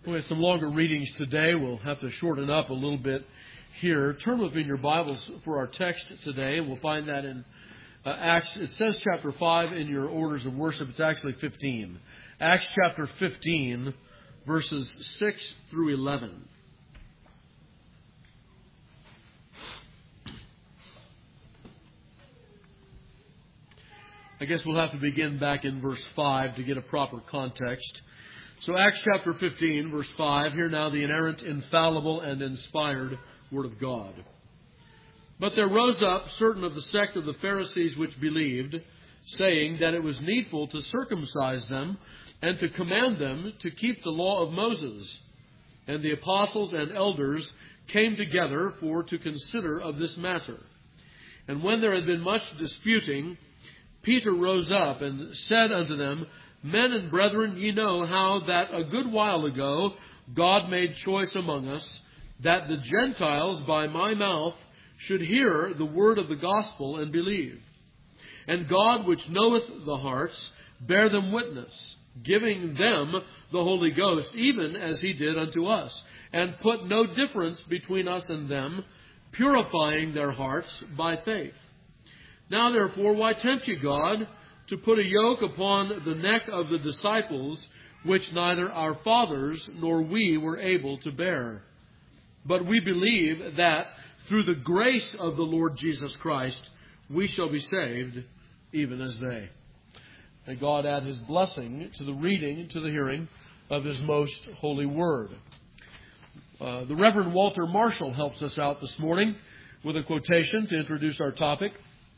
We have some longer readings today. We'll have to shorten up a little bit here. Turn with me in your Bibles for our text today, and we'll find that in Acts. It says chapter 5 in your orders of worship. It's actually 15. Acts chapter 15, verses 6 through 11. I guess we'll have to begin back in verse 5 to get a proper context. So Acts chapter 15, verse 5, hear now the inerrant, infallible, and inspired Word of God. But there rose up certain of the sect of the Pharisees which believed, saying that it was needful to circumcise them and to command them to keep the law of Moses. And the apostles and elders came together for to consider of this matter. And when there had been much disputing, Peter rose up and said unto them, Men and brethren, ye know how that a good while ago God made choice among us, that the Gentiles by my mouth should hear the word of the gospel and believe. And God, which knoweth the hearts, bear them witness, giving them the Holy Ghost, even as he did unto us, and put no difference between us and them, purifying their hearts by faith. Now therefore, why tempt ye God to put a yoke upon the neck of the disciples, which neither our fathers nor we were able to bear? But we believe that through the grace of the Lord Jesus Christ, we shall be saved, even as they. May God add His blessing to the reading and to the hearing of His most holy word. The Reverend Walter Marshall helps us out this morning with a quotation to introduce our topic.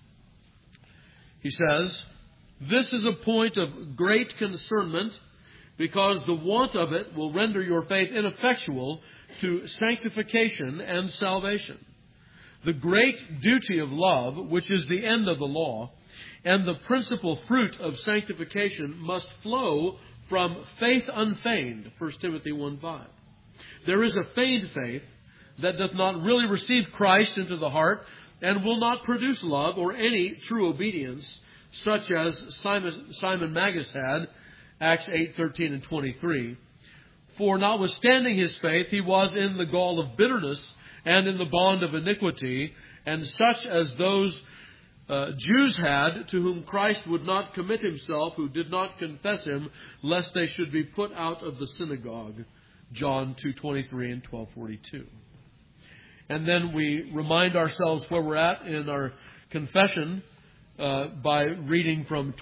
He says, This is a point of great concernment, because the want of it will render your faith ineffectual to sanctification and salvation. The great duty of love, which is the end of the law, and the principal fruit of sanctification must flow from faith unfeigned, 1 Timothy 1:5. There is a feigned faith that doth not really receive Christ into the heart and will not produce love or any true obedience, such as Simon Magus had, Acts 8:13 and 23. For notwithstanding his faith, he was in the gall of bitterness and in the bond of iniquity, and such as those Jews had, to whom Christ would not commit himself, who did not confess him, lest they should be put out of the synagogue. John 2:23 and 12:42. And then we remind ourselves where we're at in our confession by reading from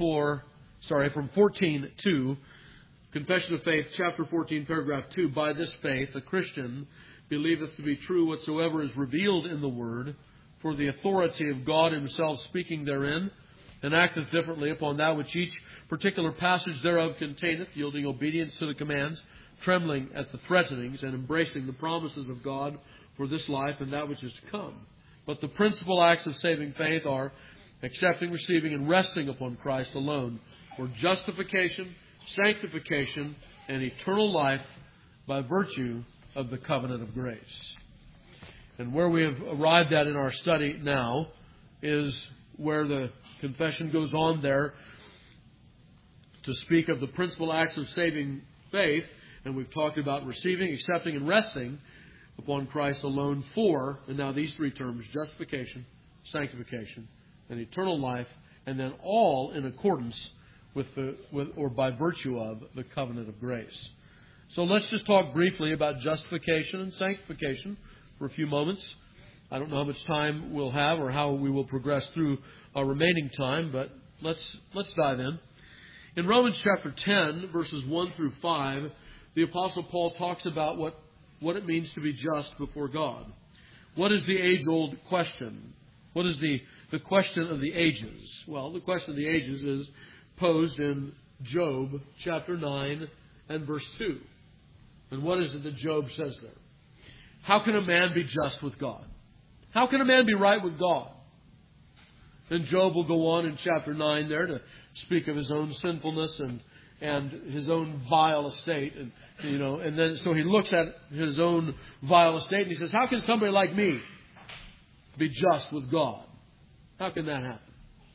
14:2, Confession of Faith, chapter 14, paragraph 2. By this faith, a Christian believeth to be true whatsoever is revealed in the Word, for the authority of God Himself speaking therein, and acteth differently upon that which each particular passage thereof containeth, yielding obedience to the commands, trembling at the threatenings, and embracing the promises of God for this life and that which is to come. But the principal acts of saving faith are accepting, receiving, and resting upon Christ alone for justification, sanctification, and eternal life by virtue of the covenant of grace. And where we have arrived at in our study now is where the confession goes on there to speak of the principal acts of saving faith. And we've talked about receiving, accepting, and resting upon Christ alone for, and now these three terms, justification, sanctification, and eternal life, and then all in accordance with or by virtue of the covenant of grace. So let's just talk briefly about justification and sanctification for a few moments. I don't know how much time we'll have or how we will progress through our remaining time, but let's dive in. In Romans chapter 10, verses 1 through 5, the Apostle Paul talks about what it means to be just before God. What is the age-old question? What is the question of the ages? Well, the question of the ages is posed in Job chapter 9 and verse 2. And what is it that Job says there? How can a man be just with God? How can a man be right with God? And Job will go on in chapter 9 there to speak of his own sinfulness and his own vile estate. And then so he looks at his own vile estate and he says, how can somebody like me be just with God? How can that happen?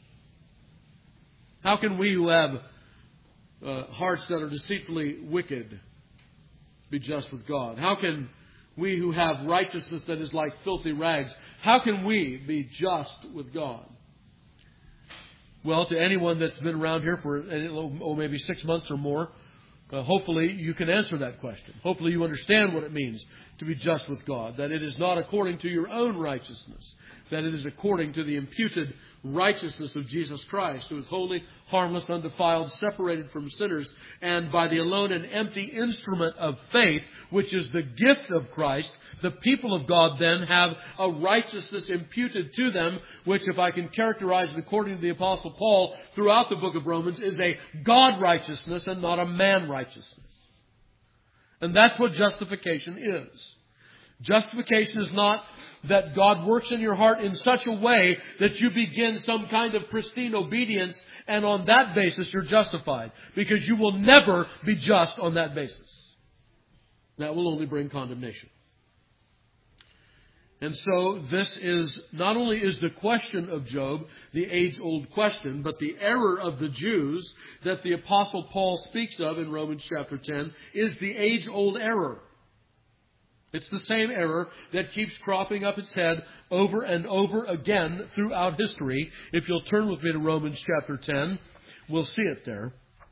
How can we who have hearts that are deceitfully wicked be just with God? How can we who have righteousness that is like filthy rags, how can we be just with God? Well, to anyone that's been around here for maybe 6 months or more, hopefully you can answer that question. Hopefully you understand what it means to be just with God. That it is not according to your own righteousness. That it is according to the imputed righteousness of Jesus Christ, who is holy, harmless, undefiled, separated from sinners, and by the alone and empty instrument of faith, which is the gift of Christ, the people of God then have a righteousness imputed to them, which, if I can characterize it according to the Apostle Paul throughout the book of Romans, is a God righteousness and not a man righteousness. And that's what justification is. Justification is not that God works in your heart in such a way that you begin some kind of pristine obedience and on that basis you're justified. Because you will never be just on that basis. That will only bring condemnation. And so this is, not only is the question of Job the age-old question, but the error of the Jews that the Apostle Paul speaks of in Romans chapter 10 is the age-old error. It's the same error that keeps cropping up its head over and over again throughout history. If you'll turn with me to Romans chapter 10, we'll see it there.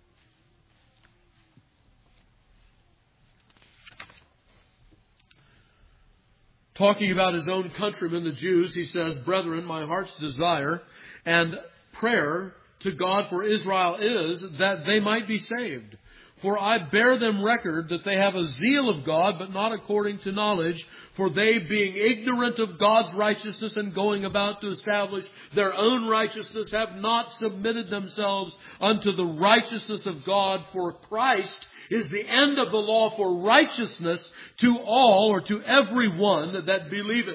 Talking about his own countrymen, the Jews, he says, "Brethren, my heart's desire and prayer to God for Israel is that they might be saved. For I bear them record that they have a zeal of God, but not according to knowledge. For they, being ignorant of God's righteousness and going about to establish their own righteousness, have not submitted themselves unto the righteousness of God. For Christ is the end of the law for righteousness to all," or to every one that believeth.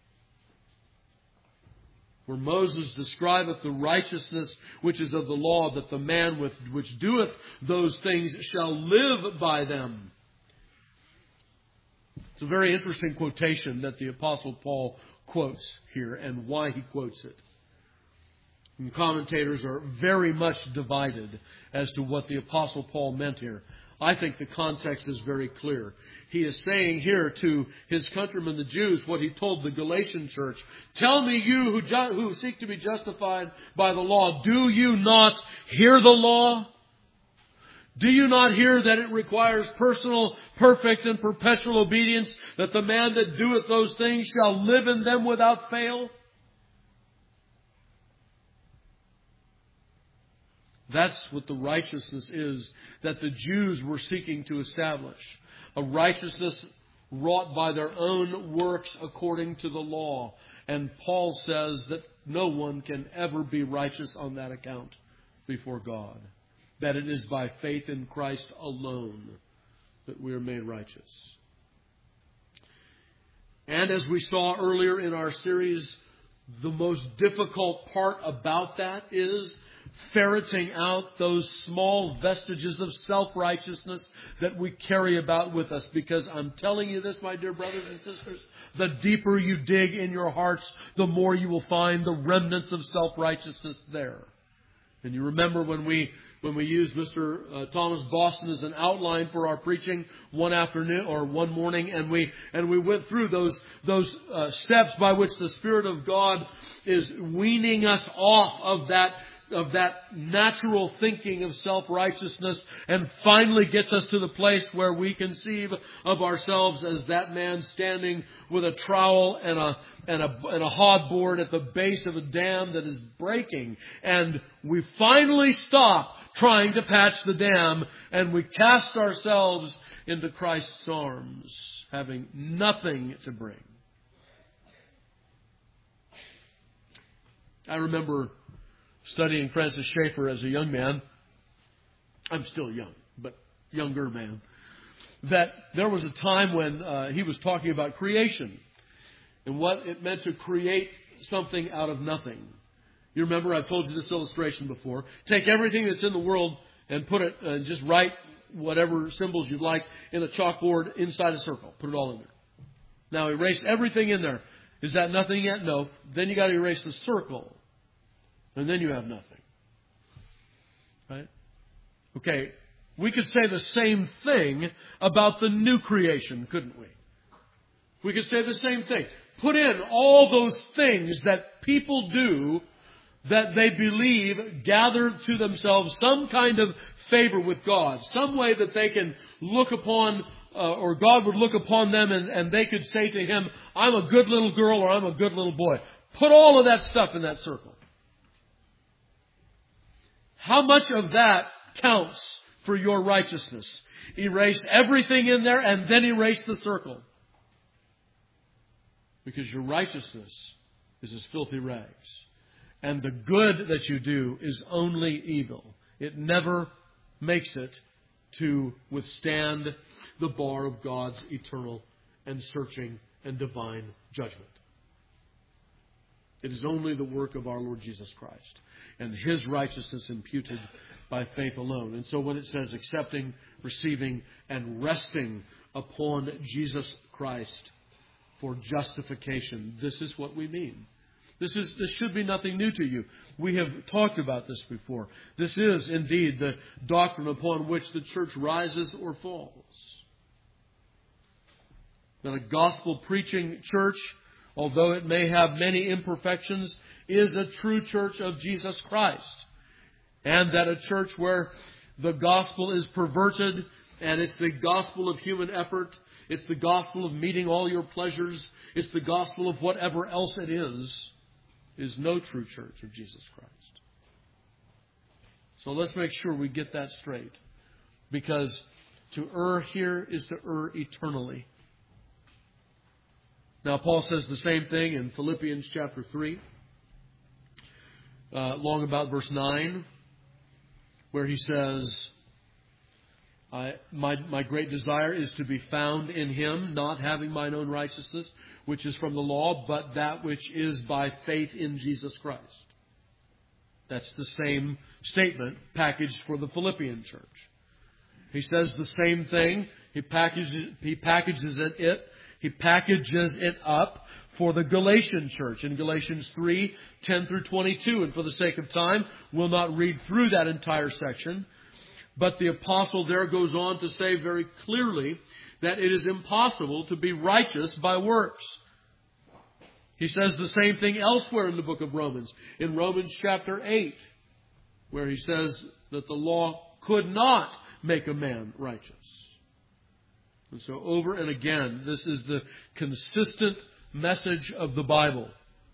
For Moses describeth the righteousness which is of the law, that the man which doeth those things shall live by them. It's a very interesting quotation that the Apostle Paul quotes here, and why he quotes it. And commentators are very much divided as to what the Apostle Paul meant here. I think the context is very clear. He is saying here to his countrymen, the Jews, what he told the Galatian church. "Tell me, you who seek to be justified by the law, do you not hear the law? Do you not hear that it requires personal, perfect, and perpetual obedience, that the man that doeth those things shall live in them without fail?" That's what the righteousness is that the Jews were seeking to establish. A righteousness wrought by their own works according to the law. And Paul says that no one can ever be righteous on that account before God. That it is by faith in Christ alone that we are made righteous. And as we saw earlier in our series, the most difficult part about that is ferreting out those small vestiges of self-righteousness that we carry about with us. Because I'm telling you this, my dear brothers and sisters, the deeper you dig in your hearts, the more you will find the remnants of self-righteousness there. And you remember when we used Mr. Thomas Boston as an outline for our preaching one afternoon or one morning, and we went through those steps by which the Spirit of God is weaning us off of that natural thinking of self-righteousness, and finally gets us to the place where we conceive of ourselves as that man standing with a trowel and a hod board at the base of a dam that is breaking. And we finally stop trying to patch the dam, and we cast ourselves into Christ's arms, having nothing to bring. I remember studying Francis Schaeffer as a young man. I'm still young, but younger man. That there was a time when he was talking about creation and what it meant to create something out of nothing. You remember, I've told you this illustration before. Take everything that's in the world and put it, just write whatever symbols you'd like in a chalkboard inside a circle. Put it all in there. Now erase everything in there. Is that nothing yet? No. Then you got to erase the circle. And then you have nothing. Right? Okay. We could say the same thing about the new creation, couldn't we? We could say the same thing. Put in all those things that people do that they believe gather to themselves some kind of favor with God, some way that they can look upon, or God would look upon them and they could say to Him, I'm a good little girl or I'm a good little boy. Put all of that stuff in that circle. How much of that counts for your righteousness? Erase everything in there and then erase the circle. Because your righteousness is as filthy rags. And the good that you do is only evil. It never makes it to withstand the bar of God's eternal and searching and divine judgment. It is only the work of our Lord Jesus Christ and His righteousness imputed by faith alone. And so when it says accepting, receiving, and resting upon Jesus Christ for justification, this is what we mean. This should be nothing new to you. We have talked about this before. This is indeed the doctrine upon which the church rises or falls. That a gospel-preaching church, although it may have many imperfections, is a true church of Jesus Christ. And that a church where the gospel is perverted and it's the gospel of human effort, it's the gospel of meeting all your pleasures, it's the gospel of whatever else it is no true church of Jesus Christ. So let's make sure we get that straight. Because to err here is to err eternally. Now, Paul says the same thing in Philippians chapter 3, long about verse 9, where he says, my great desire is to be found in Him, not having mine own righteousness, which is from the law, but that which is by faith in Jesus Christ. That's the same statement packaged for the Philippian church. He says the same thing. He packages it up for the Galatian church in Galatians 3, 10 through 22. And for the sake of time, we'll not read through that entire section. But the apostle there goes on to say very clearly that it is impossible to be righteous by works. He says the same thing elsewhere in the book of Romans. In Romans chapter 8, where he says that the law could not make a man righteous. And so over and again, this is the consistent message of the Bible.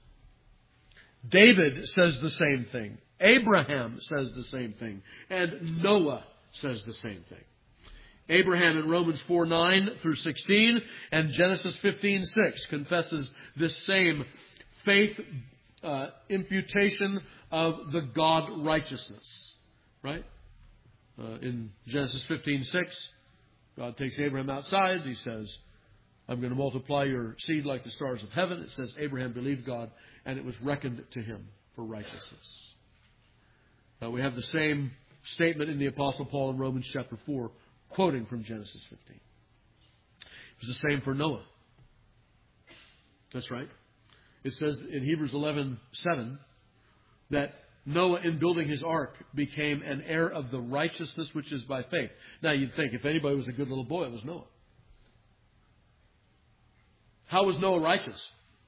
David says the same thing. Abraham says the same thing. And Noah says the same thing. Abraham in Romans 4:9 through 16 and Genesis 15:6 confesses this same faith imputation of the God righteousness. Right? In Genesis 15:6, God takes Abraham outside. He says, I'm going to multiply your seed like the stars of heaven. It says Abraham believed God and it was reckoned to him for righteousness. We have the same statement in the Apostle Paul in Romans chapter 4, quoting from Genesis 15. It was the same for Noah. That's right. It says in Hebrews 11:7 that Noah, in building his ark, became an heir of the righteousness which is by faith. Now you'd think if anybody was a good little boy, it was Noah. How was Noah righteous?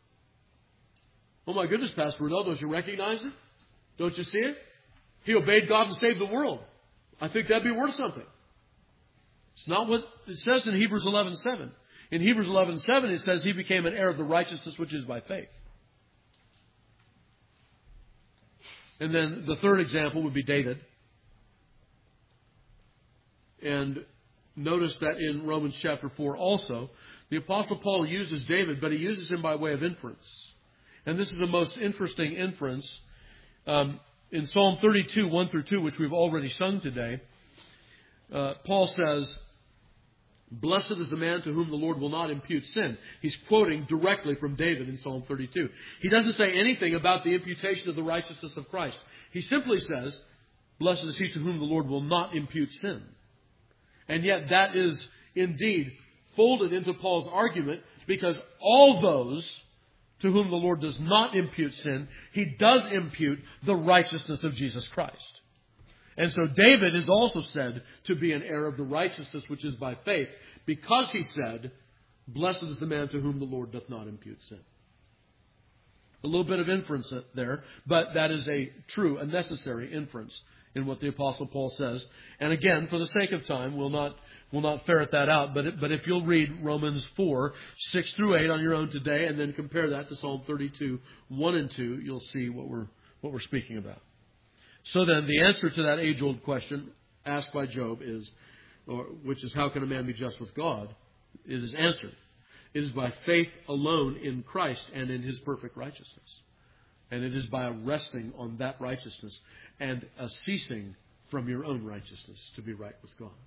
Oh my goodness, Pastor Renell, don't you recognize it? Don't you see it? He obeyed God and saved the world. I think that'd be worth something. It's not what it says in Hebrews 11:7. In Hebrews 11:7 it says he became an heir of the righteousness which is by faith. And then the third example would be David. And notice that in Romans chapter 4 also, the Apostle Paul uses David, but he uses him by way of inference. And this is the most interesting inference. In Psalm 32, 1 through 2, which we've already sung today, Paul says, blessed is the man to whom the Lord will not impute sin. He's quoting directly from David in Psalm 32. He doesn't say anything about the imputation of the righteousness of Christ. He simply says, blessed is he to whom the Lord will not impute sin. And yet that is indeed folded into Paul's argument, because all those to whom the Lord does not impute sin, He does impute the righteousness of Jesus Christ. And so David is also said to be an heir of the righteousness which is by faith, because he said, "Blessed is the man to whom the Lord doth not impute sin." A little bit of inference there, but that is a true, a necessary inference in what the Apostle Paul says. And again, for the sake of time, we'll not ferret that out. But if you'll read Romans 4, 6 through 8 on your own today, and then compare that to Psalm 32, 1 and 2, you'll see what we're speaking about. So then, the answer to that age-old question asked by Job is, which is, how can a man be just with God? It is answered. It is by faith alone in Christ and in His perfect righteousness. And it is by resting on that righteousness and a ceasing from your own righteousness to be right with God.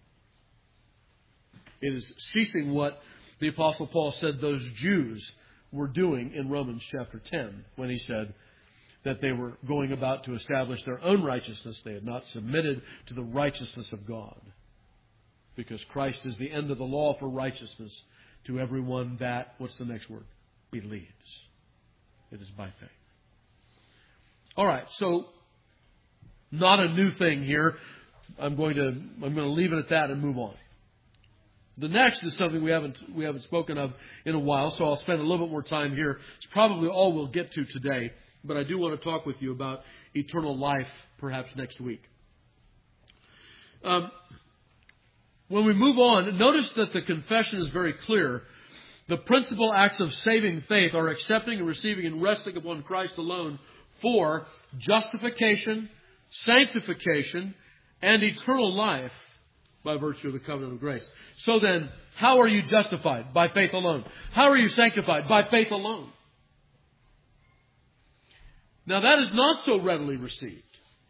It is ceasing what the Apostle Paul said those Jews were doing in Romans chapter 10, when he said that they were going about to establish their own righteousness. They had not submitted to the righteousness of God. Because Christ is the end of the law for righteousness to everyone that, what's the next word? Believes. It is by faith. All right, so not a new thing here. I'm going to leave it at that and move on. The next is something we haven't spoken of in a while, so I'll spend a little bit more time here. It's probably all we'll get to today, but I do want to talk with you about eternal life perhaps next week. When we move on, notice that the confession is very clear. The principal acts of saving faith are accepting and receiving and resting upon Christ alone for justification, sanctification, and eternal life by virtue of the covenant of grace. So then, how are you justified? By faith alone. How are you sanctified? By faith alone. Now that is not so readily received.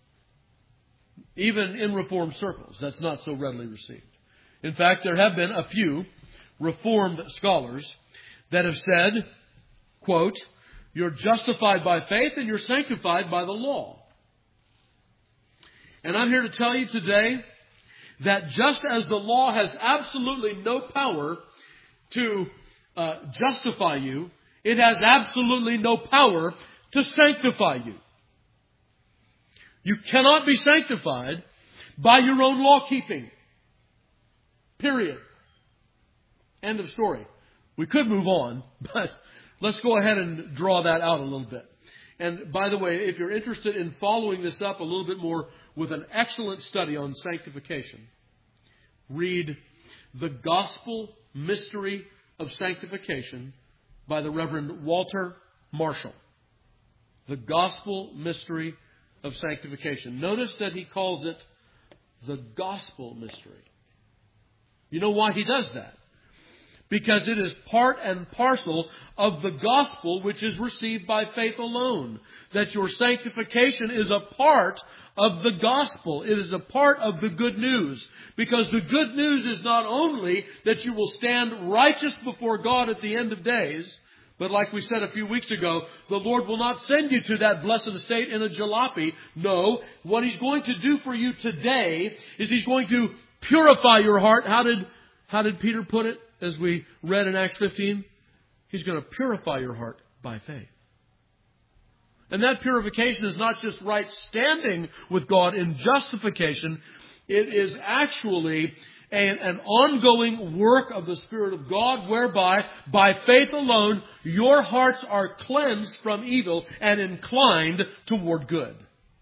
Even in Reformed circles, that's not so readily received. In fact, there have been a few Reformed scholars that have said, quote, "You're justified by faith and you're sanctified by the law." And I'm here to tell you today that just as the law has absolutely no power to justify you, it has absolutely no power to sanctify you. You cannot be sanctified by your own law keeping. Period. End of story. We could move on, but let's go ahead and draw that out a little bit. And by the way, if you're interested in following this up a little bit more with an excellent study on sanctification, read The Gospel Mystery of Sanctification by the Reverend Walter Marshall. The Gospel Mystery of Sanctification. Notice that he calls it the Gospel Mystery. You know why he does that? Because it is part and parcel of the gospel which is received by faith alone. That your sanctification is a part of the gospel. It is a part of the good news. Because the good news is not only that you will stand righteous before God at the end of days, but like we said a few weeks ago, the Lord will not send you to that blessed estate in a jalopy. No, what He's going to do for you today is He's going to purify your heart. How did Peter put it as we read in Acts 15? He's going to purify your heart by faith. And that purification is not just right standing with God in justification. It is actually an ongoing work of the Spirit of God whereby, by faith alone, your hearts are cleansed from evil and inclined toward good.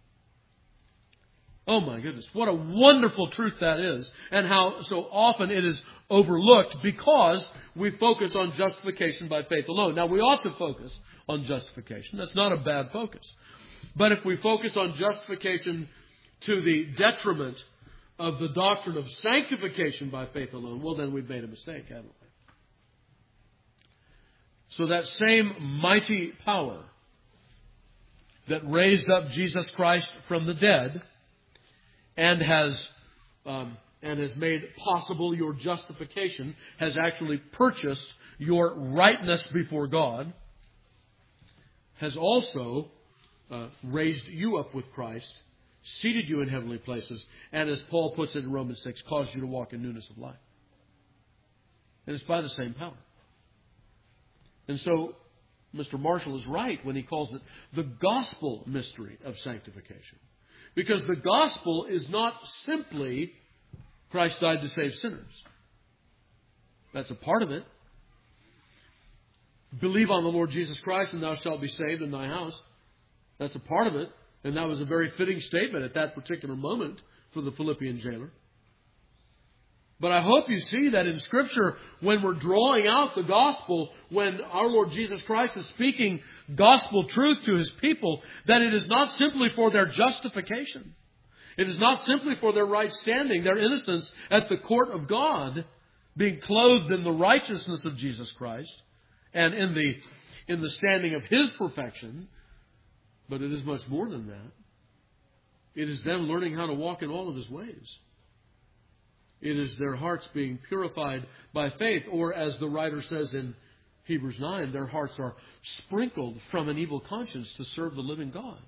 Oh my goodness, what a wonderful truth that is, and how so often it is overlooked because we focus on justification by faith alone. Now, we ought to focus on justification. That's not a bad focus. But if we focus on justification to the detriment of the doctrine of sanctification by faith alone, well, then we've made a mistake, haven't we? So that same mighty power that raised up Jesus Christ from the dead and has made possible your justification, has actually purchased your rightness before God, has also raised you up with Christ, seated you in heavenly places, and as Paul puts it in Romans 6, caused you to walk in newness of life. And it's by the same power. And so Mr. Marshall is right when he calls it the gospel mystery of sanctification. Because the gospel is not simply Christ died to save sinners. That's a part of it. Believe on the Lord Jesus Christ and thou shalt be saved in thy house. That's a part of it. And that was a very fitting statement at that particular moment for the Philippian jailer. But I hope you see that in Scripture, when we're drawing out the gospel, when our Lord Jesus Christ is speaking gospel truth to His people, that it is not simply for their justification. It is not simply for their right standing, their innocence at the court of God, being clothed in the righteousness of Jesus Christ and in the standing of His perfection, but it is much more than that. It is them learning how to walk in all of His ways. It is their hearts being purified by faith, or as the writer says in Hebrews 9, their hearts are sprinkled from an evil conscience to serve the living God.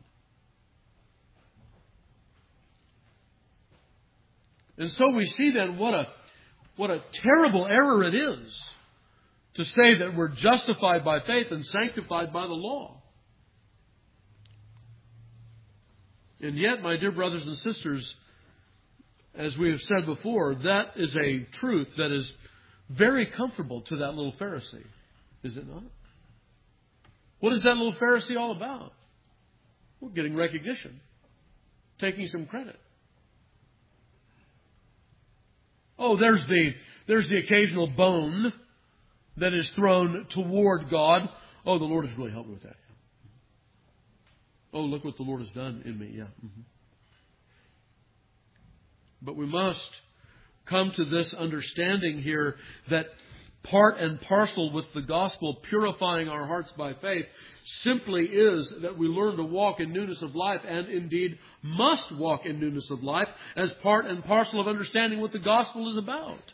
And so we see then what a terrible error it is to say that we're justified by faith and sanctified by the law. And yet, my dear brothers and sisters, as we have said before, that is a truth that is very comfortable to that little Pharisee. Is it not? What is that little Pharisee all about? Well, getting recognition. Taking some credit. Oh, there's the occasional bone that is thrown toward God. Oh, the Lord has really helped me with that. Oh, look what the Lord has done in me. Yeah. Mm-hmm. But we must come to this understanding here that part and parcel with the gospel purifying our hearts by faith simply is that we learn to walk in newness of life, and indeed must walk in newness of life as part and parcel of understanding what the gospel is about.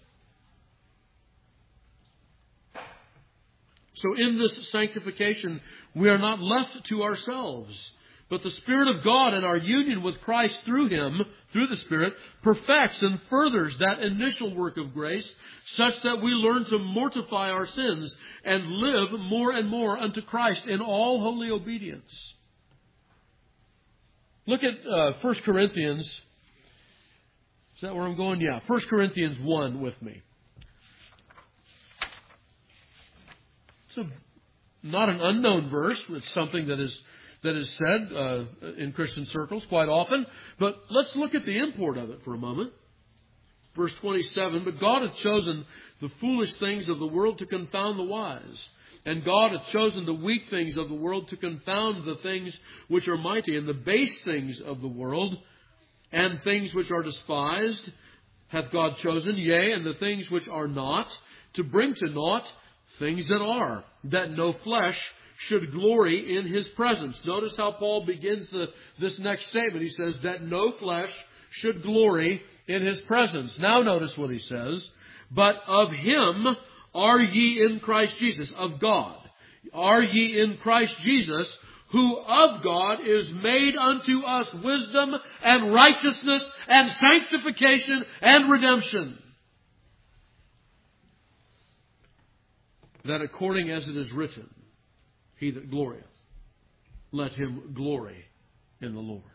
So in this sanctification, we are not left to ourselves, but the Spirit of God and our union with Christ through Him, through the Spirit, perfects and furthers that initial work of grace, such that we learn to mortify our sins and live more and more unto Christ in all holy obedience. Look at 1 Corinthians. Is that where I'm going? Yeah, 1 Corinthians 1 with me. It's not an unknown verse. It's something that is said in Christian circles quite often. But let's look at the import of it for a moment. Verse 27, but God hath chosen the foolish things of the world to confound the wise. And God hath chosen the weak things of the world to confound the things which are mighty. And the base things of the world and things which are despised hath God chosen, yea, and the things which are not, to bring to naught things that are, that no flesh should glory in His presence. Notice how Paul begins this next statement. He says that no flesh should glory in His presence. Now notice what he says. But of Him are ye in Christ Jesus. Of God. Are ye in Christ Jesus, who of God is made unto us wisdom and righteousness and sanctification and redemption. That according as it is written, he that glorieth, let him glory in the Lord.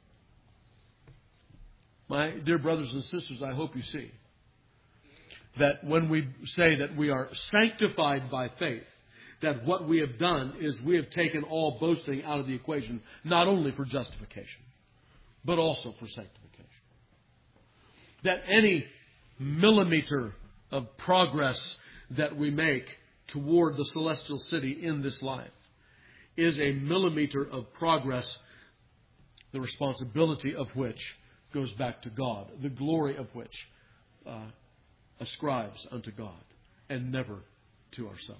My dear brothers and sisters, I hope you see that when we say that we are sanctified by faith, that what we have done is we have taken all boasting out of the equation, not only for justification, but also for sanctification. That any millimeter of progress that we make toward the celestial city in this life is a millimeter of progress, the responsibility of which goes back to God, the glory of which ascribes unto God and never to ourselves.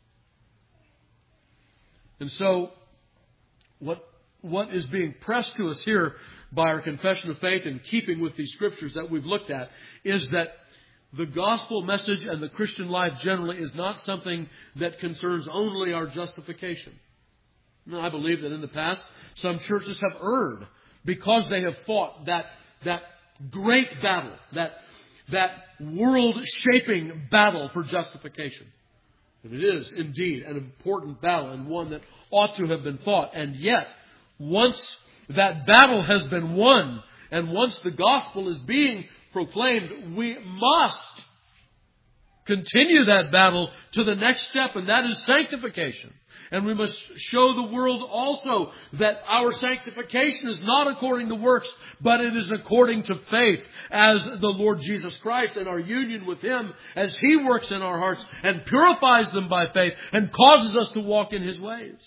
And so what is being pressed to us here by our confession of faith, in keeping with these scriptures that we've looked at, is that the gospel message and the Christian life generally is not something that concerns only our justification. Now, I believe that in the past, some churches have erred because they have fought that great battle, that world-shaping battle for justification. And it is indeed an important battle, and one that ought to have been fought. And yet, once That battle has been won. And once the gospel is being proclaimed, we must continue that battle to the next step, and that is sanctification. And we must show the world also that our sanctification is not according to works, but it is according to faith as the Lord Jesus Christ and our union with Him as He works in our hearts and purifies them by faith and causes us to walk in His ways.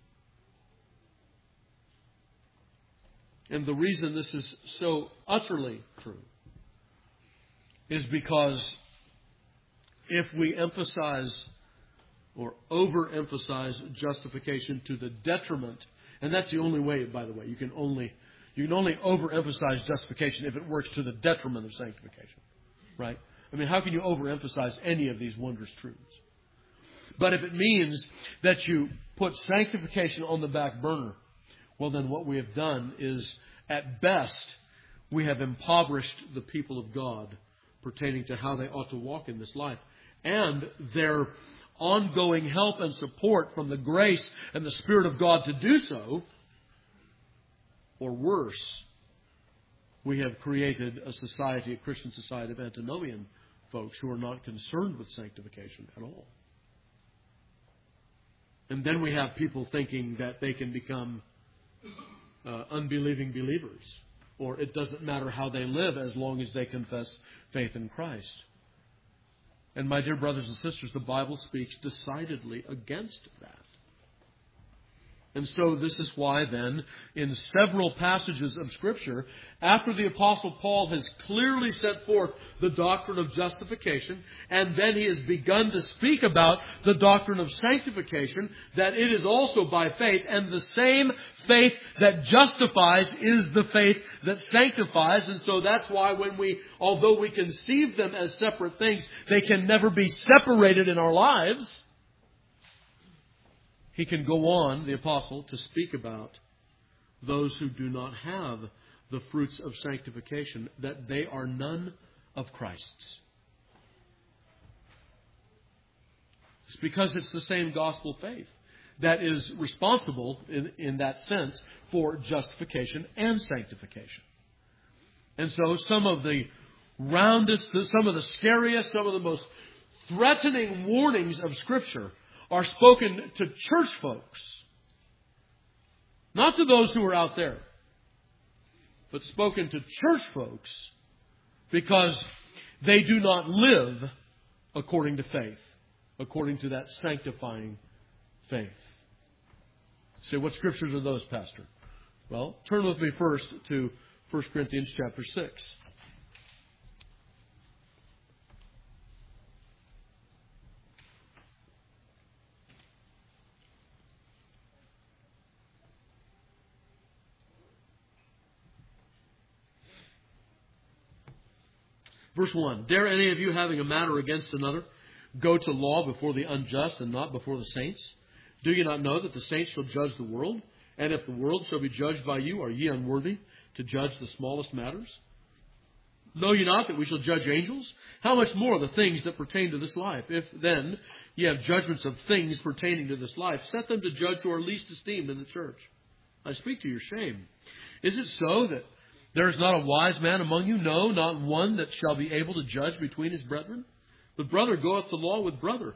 And the reason this is so utterly true is because if we emphasize or overemphasize justification to the detriment, and that's the only way, by the way, you can only overemphasize justification if it works to the detriment of sanctification. Right? I mean, how can you overemphasize any of these wondrous truths? But if it means that you put sanctification on the back burner, well, then what we have done is, at best, we have impoverished the people of God pertaining to how they ought to walk in this life. And their ongoing help and support from the grace and the Spirit of God to do so, or worse, we have created a society, a Christian society of antinomian folks who are not concerned with sanctification at all. And then we have people thinking that they can become unbelieving believers, or it doesn't matter how they live as long as they confess faith in Christ. And my dear brothers and sisters, the Bible speaks decidedly against that. And so this is why then, in several passages of Scripture, after the Apostle Paul has clearly set forth the doctrine of justification, and then he has begun to speak about the doctrine of sanctification, that it is also by faith, and the same faith that justifies is the faith that sanctifies. And so that's why although we conceive them as separate things, they can never be separated in our lives. He can go on, the apostle, to speak about those who do not have the fruits of sanctification, that they are none of Christ's. It's because it's the same gospel faith that is responsible, in that sense, for justification and sanctification. And so some of the roundest, some of the scariest, some of the most threatening warnings of Scripture are spoken to church folks. Not to those who are out there, but spoken to church folks because they do not live according to faith, according to that sanctifying faith. Say, what scriptures are those, Pastor? Well, turn with me first to 1 Corinthians chapter 6. Verse 1, dare any of you, having a matter against another, go to law before the unjust and not before the saints? Do you not know that the saints shall judge the world? And if the world shall be judged by you, are ye unworthy to judge the smallest matters? Know ye not that we shall judge angels? How much more the things that pertain to this life? If then ye have judgments of things pertaining to this life, set them to judge who are least esteemed in the church. I speak to your shame. Is it so that there is not a wise man among you? No, not one that shall be able to judge between his brethren. But brother goeth to law with brother,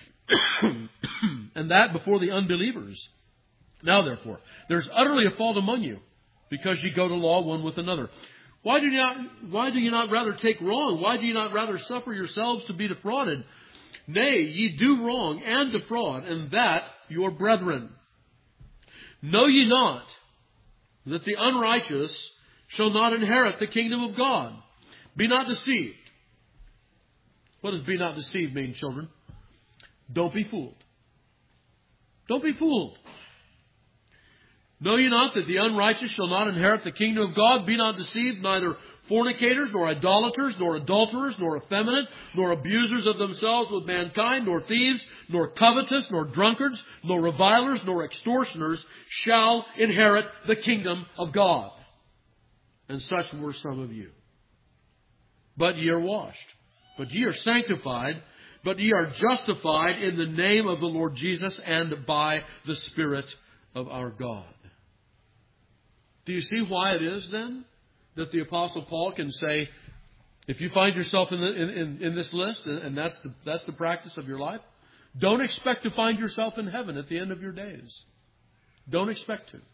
and that before the unbelievers. Now therefore, there is utterly a fault among you, because ye go to law one with another. Why do you not rather take wrong? Why do you not rather suffer yourselves to be defrauded? Nay, ye do wrong and defraud, and that your brethren. Know ye not that the unrighteous shall not inherit the kingdom of God? Be not deceived. What does be not deceived mean, children? Don't be fooled. Don't be fooled. Know ye not that the unrighteous shall not inherit the kingdom of God? Be not deceived, neither fornicators, nor idolaters, nor adulterers, nor effeminate, nor abusers of themselves with mankind, nor thieves, nor covetous, nor drunkards, nor revilers, nor extortioners shall inherit the kingdom of God. And such were some of you. But ye are washed, but ye are sanctified, but ye are justified in the name of the Lord Jesus and by the Spirit of our God. Do you see why it is then that the Apostle Paul can say, if you find yourself in this list, and that's the practice of your life, don't expect to find yourself in heaven at the end of your days. Don't expect to.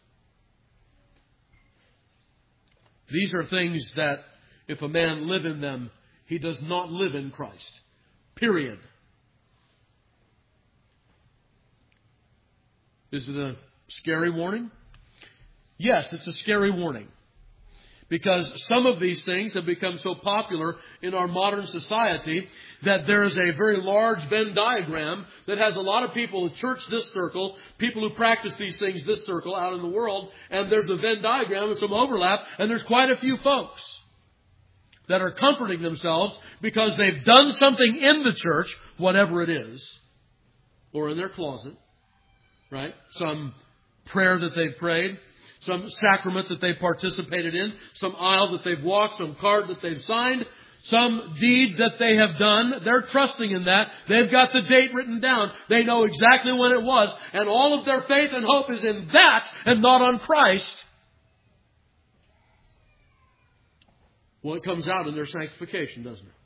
These are things that if a man live in them, he does not live in Christ. Period. Is it a scary warning? Yes, it's a scary warning. Because some of these things have become so popular in our modern society that there is a very large Venn diagram that has a lot of people in church this circle, people who practice these things this circle out in the world, and there's a Venn diagram with some overlap, and there's quite a few folks that are comforting themselves because they've done something in the church, whatever it is, or in their closet, right? Some prayer that they've prayed, some sacrament that they've participated in, some aisle that they've walked, some card that they've signed, some deed that they have done. They're trusting in that. They've got the date written down. They know exactly when it was. And all of their faith and hope is in that and not on Christ. Well, it comes out in their sanctification, doesn't it?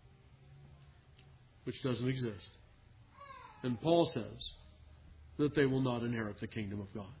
Which doesn't exist. And Paul says that they will not inherit the kingdom of God.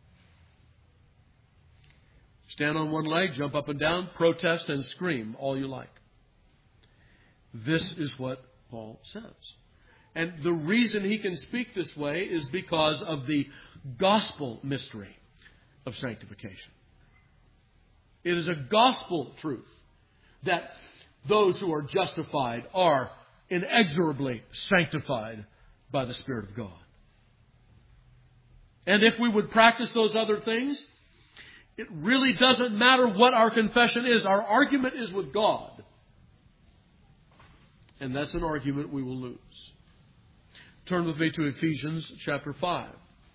Stand on one leg, jump up and down, protest and scream all you like. This is what Paul says. And the reason he can speak this way is because of the gospel mystery of sanctification. It is a gospel truth that those who are justified are inexorably sanctified by the Spirit of God. And if we would practice those other things, it really doesn't matter what our confession is. Our argument is with God. And that's an argument we will lose. Turn with me to Ephesians chapter 5.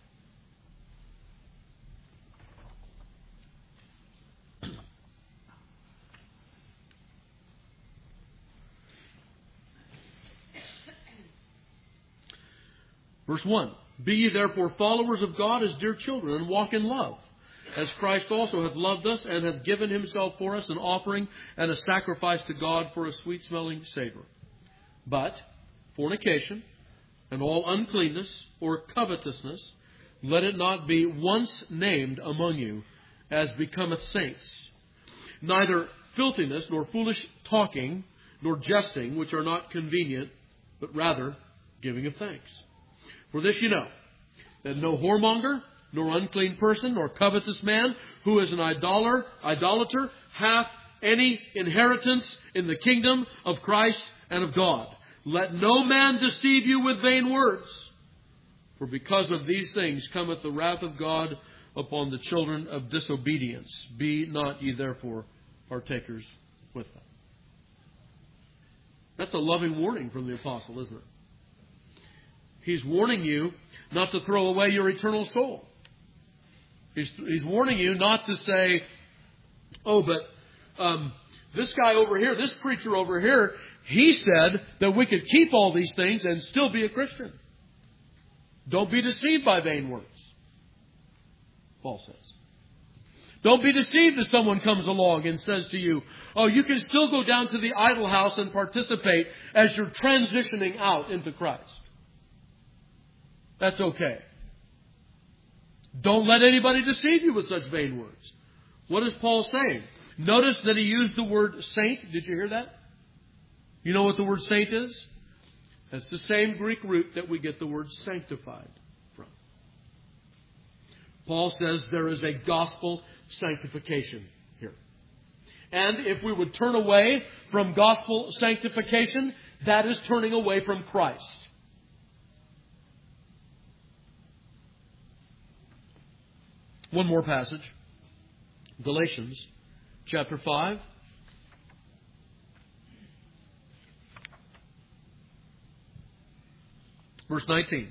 Verse 1. Be ye therefore followers of God as dear children, and walk in love, as Christ also hath loved us, and hath given himself for us an offering and a sacrifice to God for a sweet-smelling savour. But fornication and all uncleanness or covetousness, let it not be once named among you, as becometh saints. Neither filthiness, nor foolish talking, nor jesting, which are not convenient, but rather giving of thanks. For this you know, that no whoremonger, nor unclean person, nor covetous man, who is an idolater, hath any inheritance in the kingdom of Christ and of God. Let no man deceive you with vain words, for because of these things cometh the wrath of God upon the children of disobedience. Be not ye therefore partakers with them. That's a loving warning from the apostle, isn't it? He's warning you not to throw away your eternal soul. He's warning you not to say, oh, but this guy over here, this preacher over here, he said that we could keep all these things and still be a Christian. Don't be deceived by vain words, Paul says. Don't be deceived if someone comes along and says to you, oh, you can still go down to the idol house and participate as you're transitioning out into Christ. That's okay. Don't let anybody deceive you with such vain words. What is Paul saying? Notice that he used the word saint. Did you hear that? You know what the word saint is? That's the same Greek root that we get the word sanctified from. Paul says there is a gospel sanctification here. And if we would turn away from gospel sanctification, that is turning away from Christ. One more passage. Galatians chapter 5. Verse 19.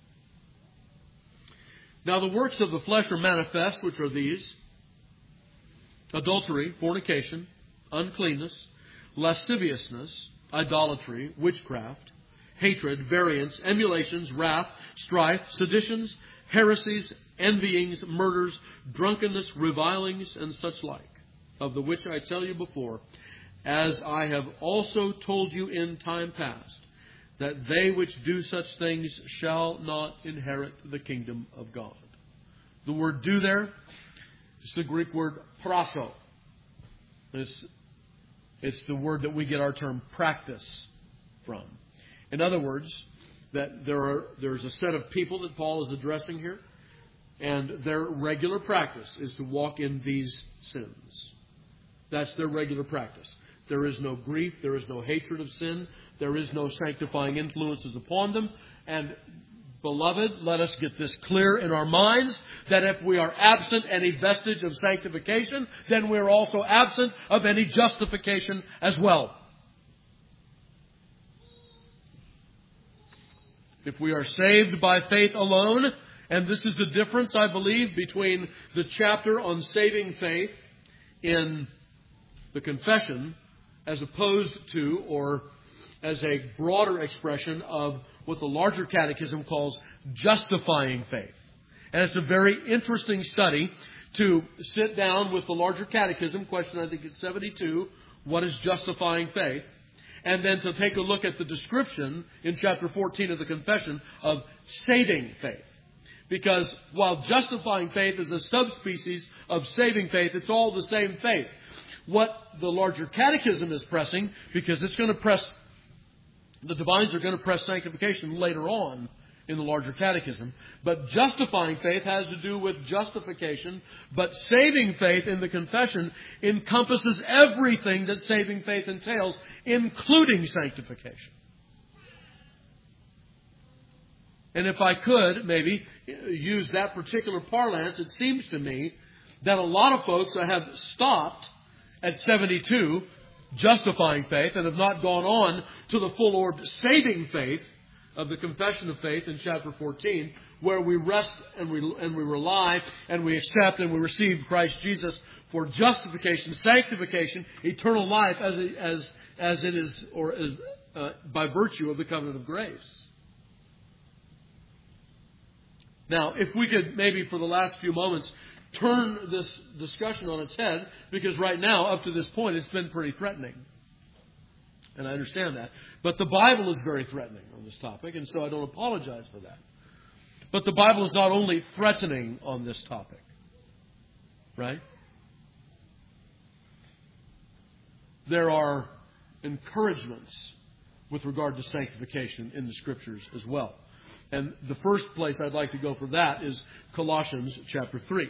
Now the works of the flesh are manifest, which are these: adultery, fornication, uncleanness, lasciviousness, idolatry, witchcraft, hatred, variance, emulations, wrath, strife, seditions, heresies, envyings, murders, drunkenness, revilings, and such like, of the which I tell you before, as I have also told you in time past, that they which do such things shall not inherit the kingdom of God. The word do there is the Greek word praso. It's the word that we get our term practice from. In other words, that there's a set of people that Paul is addressing here, and their regular practice is to walk in these sins. That's their regular practice. There is no grief, there is no hatred of sin, there is no sanctifying influences upon them. And beloved, let us get this clear in our minds, that if we are absent any vestige of sanctification, then we are also absent of any justification as well. If we are saved by faith alone, and this is the difference, I believe, between the chapter on saving faith in the confession as opposed to, or as a broader expression of what the larger catechism calls justifying faith. And it's a very interesting study to sit down with the larger catechism, question I think it's 72, what is justifying faith? And then to take a look at the description in chapter 14 of the confession of saving faith. Because while justifying faith is a subspecies of saving faith, it's all the same faith. What the larger catechism is pressing, because it's going to press, the divines are going to press sanctification later on in the larger catechism. But justifying faith has to do with justification. But saving faith in the confession encompasses everything that saving faith entails, including sanctification. And if I could maybe use that particular parlance, it seems to me that a lot of folks have stopped at 72, justifying faith, and have not gone on to the full orbed saving faith of the confession of faith in chapter 14, where we rest and we rely and we accept and we receive Christ Jesus for justification, sanctification, eternal life as it is, or by virtue of the covenant of grace. Now, if we could maybe for the last few moments turn this discussion on its head, because right now, up to this point, it's been pretty threatening. And I understand that. But the Bible is very threatening on this topic, and so I don't apologize for that. But the Bible is not only threatening on this topic, right? There are encouragements with regard to sanctification in the Scriptures as well. And the first place I'd like to go for that is Colossians chapter 3.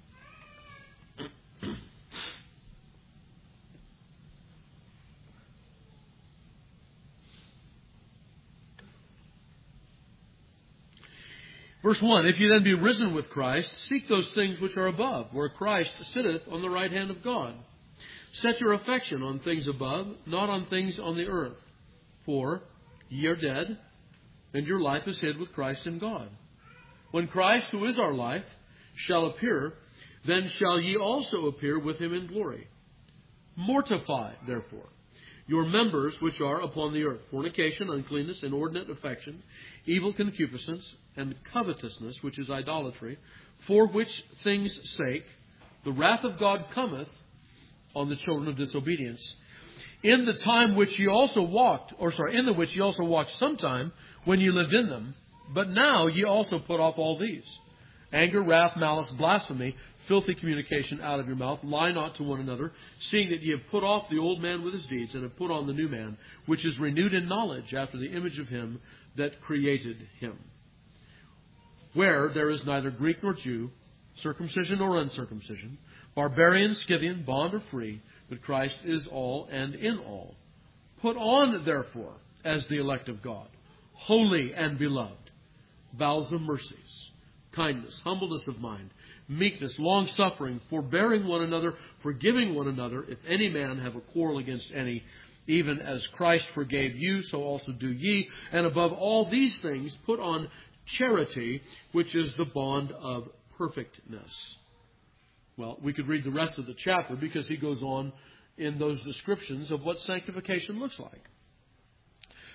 Verse 1, if you then be risen with Christ, seek those things which are above, where Christ sitteth on the right hand of God. Set your affection on things above, not on things on the earth. For ye are dead, and your life is hid with Christ in God. When Christ, who is our life, shall appear, then shall ye also appear with him in glory. Mortify, therefore, your members which are upon the earth, fornication, uncleanness, inordinate affection, evil concupiscence, and covetousness, which is idolatry, for which things' sake the wrath of God cometh on the children of disobedience. In the time which ye also walked, in the which ye also walked sometime when ye lived in them, but now ye also put off all these: anger, wrath, malice, blasphemy, filthy communication out of your mouth. Lie not to one another, seeing that ye have put off the old man with his deeds, and have put on the new man, which is renewed in knowledge after the image of him that created him. Where there is neither Greek nor Jew, circumcision nor uncircumcision, barbarian, Scythian, bond or free, but Christ is all and in all. Put on, therefore, as the elect of God, holy and beloved, bowels of mercies, kindness, humbleness of mind, meekness, long-suffering, forbearing one another, forgiving one another, if any man have a quarrel against any, even as Christ forgave you, so also do ye. And above all these things, put on charity, which is the bond of perfectness. Well, we could read the rest of the chapter because he goes on in those descriptions of what sanctification looks like.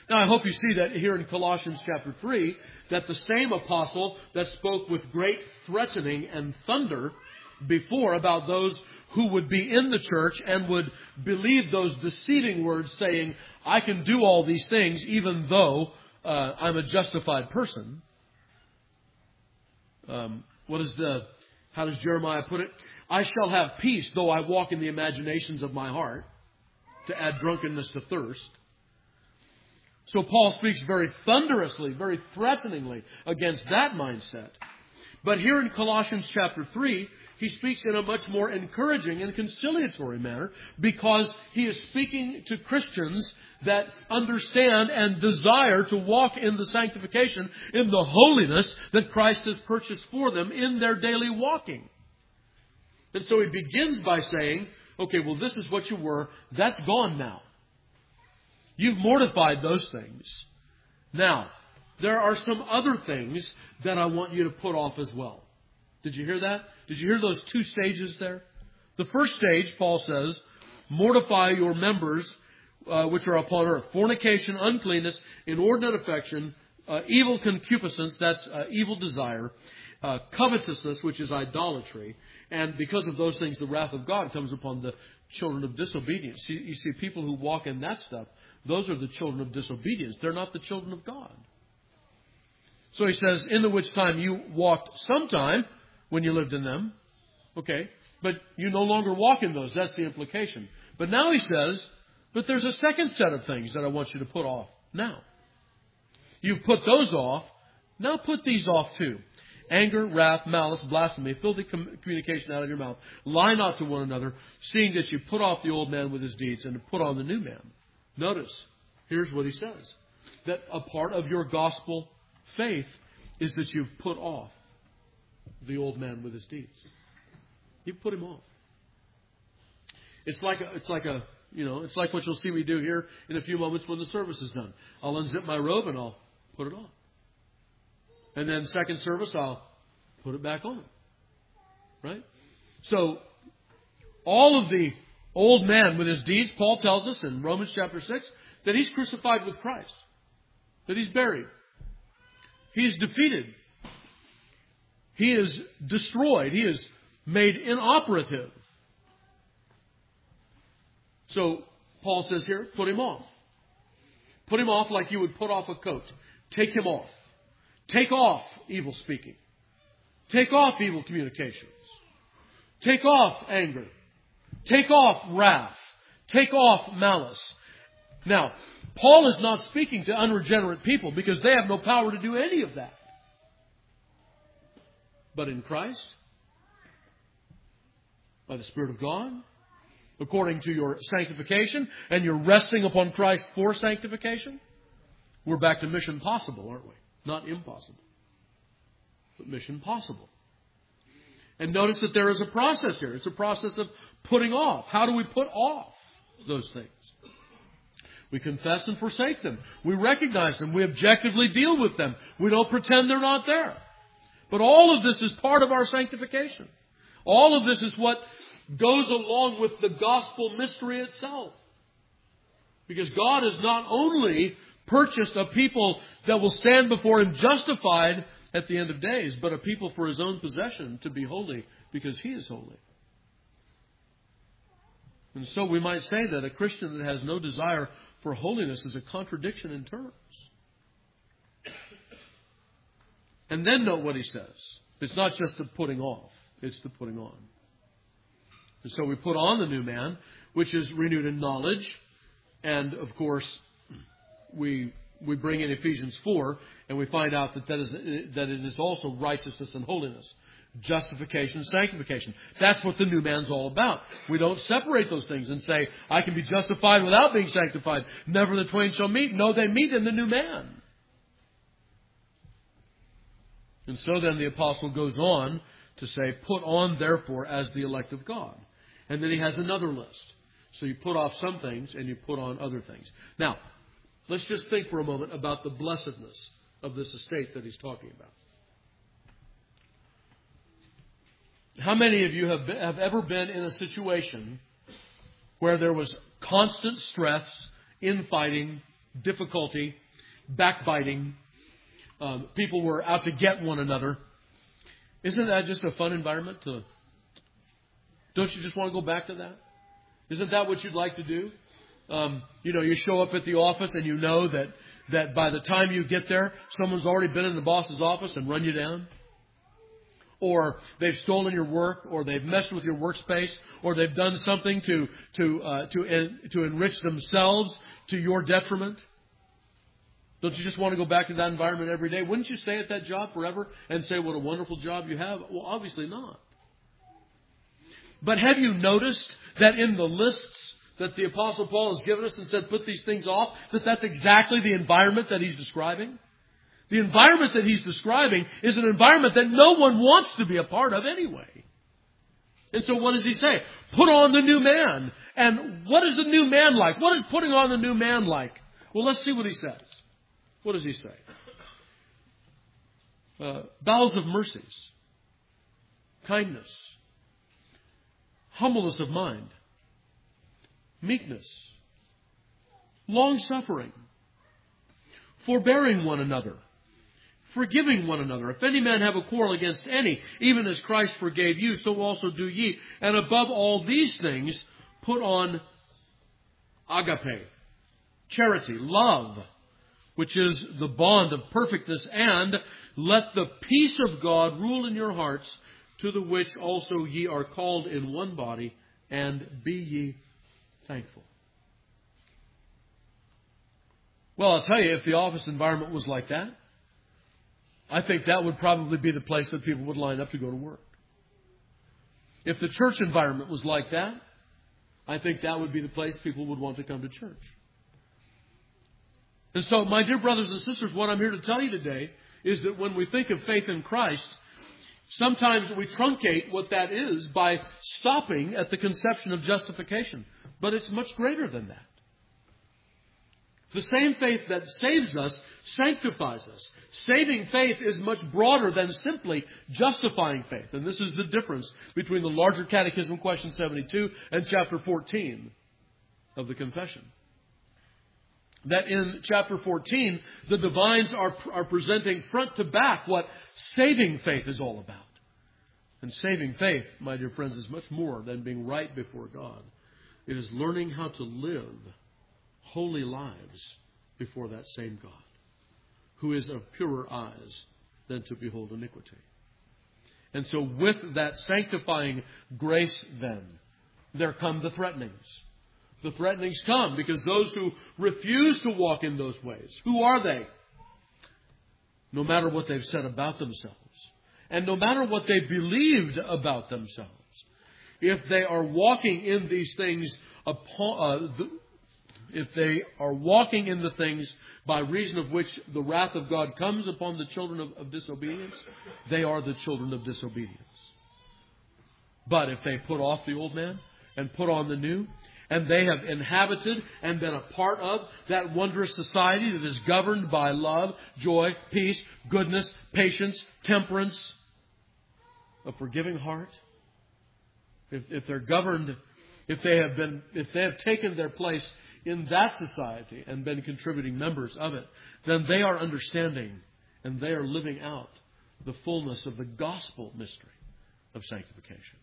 Now, I hope you see that here in Colossians chapter 3, that the same apostle that spoke with great threatening and thunder before about those who would be in the church and would believe those deceiving words saying, I can do all these things even though I'm a justified person. How does Jeremiah put it? I shall have peace though I walk in the imaginations of my heart, to add drunkenness to thirst. So Paul speaks very thunderously, very threateningly against that mindset. But here in Colossians chapter 3, he speaks in a much more encouraging and conciliatory manner, because he is speaking to Christians that understand and desire to walk in the sanctification, in the holiness that Christ has purchased for them in their daily walking. And so he begins by saying, okay, well, this is what you were. That's gone now. You've mortified those things. Now, there are some other things that I want you to put off as well. Did you hear that? Did you hear those two stages there? The first stage, Paul says, mortify your members which are upon earth. Fornication, uncleanness, inordinate affection, evil concupiscence, that's evil desire, covetousness, which is idolatry. And because of those things, the wrath of God comes upon the children of disobedience. You see, people who walk in that stuff, those are the children of disobedience. They're not the children of God. So he says, in the which time you walked sometime when you lived in them. Okay, but you no longer walk in those. That's the implication. But now he says, but there's a second set of things that I want you to put off now. You've put those off. Now put these off too. Anger, wrath, malice, blasphemy, filthy communication out of your mouth. Lie not to one another, seeing that you put off the old man with his deeds and to put on the new man. Notice, here's what he says. That a part of your gospel faith is that you've put off the old man with his deeds. You've put him off. It's like what you'll see me do here in a few moments when the service is done. I'll unzip my robe and I'll put it on. And then second service, I'll put it back on. Right? So, all of the old man with his deeds, Paul tells us in Romans chapter 6, that he's crucified with Christ. That he's buried. He is defeated. He is destroyed. He is made inoperative. So, Paul says here, put him off. Put him off like you would put off a coat. Take him off. Take off evil speaking. Take off evil communications. Take off anger. Take off wrath. Take off malice. Now, Paul is not speaking to unregenerate people because they have no power to do any of that. But in Christ, by the Spirit of God, according to your sanctification, and you're resting upon Christ for sanctification, we're back to mission possible, aren't we? Not impossible, but mission possible. And notice that there is a process here. It's a process of putting off. How do we put off those things? We confess and forsake them. We recognize them. We objectively deal with them. We don't pretend they're not there. But all of this is part of our sanctification. All of this is what goes along with the gospel mystery itself. Because God has not only purchased a people that will stand before Him justified at the end of days, but a people for His own possession to be holy because He is holy. And so we might say that a Christian that has no desire for holiness is a contradiction in terms. And then note what he says. It's not just the putting off, it's the putting on. And so we put on the new man, which is renewed in knowledge. And of course, we bring in Ephesians 4, and we find out that it is also righteousness and holiness. Justification, sanctification. That's what the new man's all about. We don't separate those things and say, I can be justified without being sanctified. Never the twain shall meet. No, they meet in the new man. And so then the apostle goes on to say, put on therefore as the elect of God. And then he has another list. So you put off some things and you put on other things. Now, let's just think for a moment about the blessedness of this estate that he's talking about. How many of you have ever been in a situation where there was constant stress, infighting, difficulty, backbiting. People were out to get one another. Isn't that just a fun environment? Don't you just want to go back to that? Isn't that what you'd like to do? You show up at the office and you know that by the time you get there, someone's already been in the boss's office and run you down. Or they've stolen your work, or they've messed with your workspace, or they've done something to enrich themselves to your detriment. Don't you just want to go back to that environment every day? Wouldn't you stay at that job forever and say what a wonderful job you have? Well, obviously not. But have you noticed that in the lists that the Apostle Paul has given us and said, put these things off, that's exactly the environment that he's describing? The environment that he's describing is an environment that no one wants to be a part of anyway. And so what does he say? Put on the new man. And what is the new man like? What is putting on the new man like? Well, let's see what he says. What does he say? Bowels of mercies, kindness, humbleness of mind, meekness, long-suffering, forbearing one another, forgiving one another. If any man have a quarrel against any, even as Christ forgave you, so also do ye. And above all these things, put on agape, charity, love, which is the bond of perfectness, and let the peace of God rule in your hearts, to the which also ye are called in one body, and be ye thankful. Well, I'll tell you, if the office environment was like that, I think that would probably be the place that people would line up to go to work. If the church environment was like that, I think that would be the place people would want to come to church. And so, my dear brothers and sisters, what I'm here to tell you today is that when we think of faith in Christ, sometimes we truncate what that is by stopping at the conception of justification. But it's much greater than that. The same faith that saves us sanctifies us. Saving faith is much broader than simply justifying faith. And this is the difference between the larger Catechism, question 72, and chapter 14 of the Confession. That in chapter 14, the divines are presenting front to back what saving faith is all about. And saving faith, my dear friends, is much more than being right before God. It is learning how to live holy lives before that same God, who is of purer eyes than to behold iniquity. And so with that sanctifying grace then, there come the threatenings. The threatenings come because those who refuse to walk in those ways, who are they? No matter what they've said about themselves, and no matter what they believed about themselves, if they are walking in these things if they are walking in the things by reason of which the wrath of God comes upon the children of disobedience, they are the children of disobedience. But if they put off the old man and put on the new, and they have inhabited and been a part of that wondrous society that is governed by love, joy, peace, goodness, patience, temperance, a forgiving heart, if they're governed, if they have taken their place in that society and been contributing members of it, then they are understanding and they are living out the fullness of the gospel mystery of sanctification.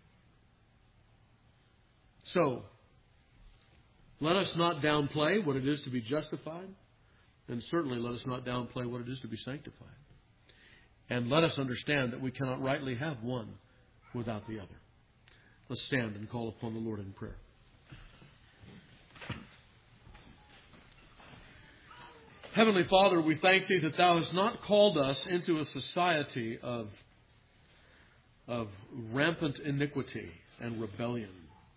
So, let us not downplay what it is to be justified, and certainly let us not downplay what it is to be sanctified. And let us understand that we cannot rightly have one without the other. Let's stand and call upon the Lord in prayer. Heavenly Father, we thank Thee that Thou hast not called us into a society of rampant iniquity and rebellion,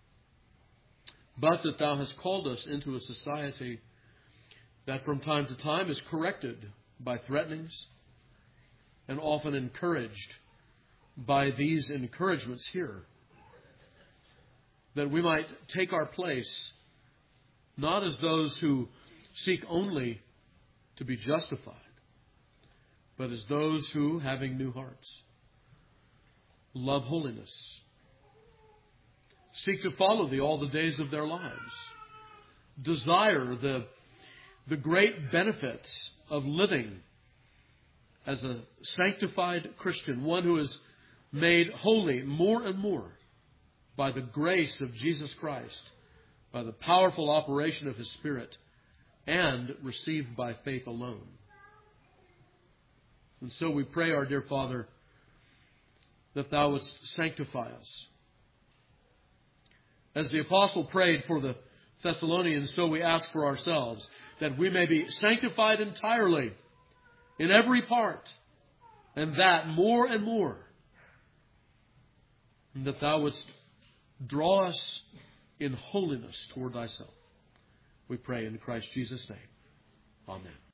but that Thou hast called us into a society that from time to time is corrected by threatenings and often encouraged by these encouragements here, that we might take our place not as those who seek only to be justified, but as those who, having new hearts, love holiness, seek to follow Thee all the days of their lives, desire the the great benefits of living as a sanctified Christian, one who is made holy more and more by the grace of Jesus Christ, by the powerful operation of His Spirit, and received by faith alone. And so we pray, our dear Father, that Thou wouldst sanctify us. As the Apostle prayed for the Thessalonians, so we ask for ourselves, that we may be sanctified entirely in every part, and that more and more, and that Thou wouldst draw us in holiness toward Thyself. We pray in Christ Jesus' name. Amen.